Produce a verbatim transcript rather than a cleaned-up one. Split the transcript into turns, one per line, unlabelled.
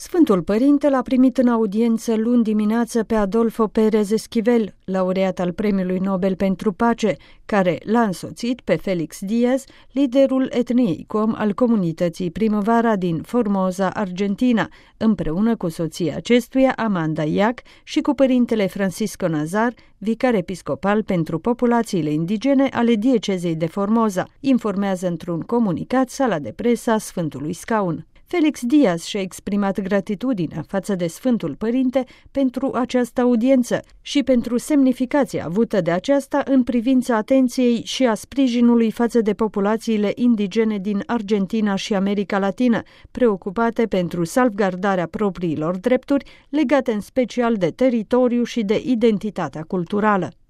Sfântul Părinte l-a primit în audiență luni dimineață pe Adolfo Pérez Esquivel, laureat al Premiului Nobel pentru Pace, care l-a însoțit pe Félix Díaz, liderul etniei com al comunității Primăvara din Formosa, Argentina, împreună cu soția acestuia, Amanda Iac, și cu părintele Francisco Nazar, vicar episcopal pentru populațiile indigene ale diecezei de Formosa, informează într-un comunicat sala de presă a Sfântului Scaun. Félix Díaz și-a exprimat gratitudinea față de Sfântul Părinte pentru această audiență și pentru semnificația avută de aceasta în privința atenției și a sprijinului față de populațiile indigene din Argentina și America Latină, preocupate pentru salvgardarea propriilor drepturi, legate în special de teritoriu și de identitatea culturală.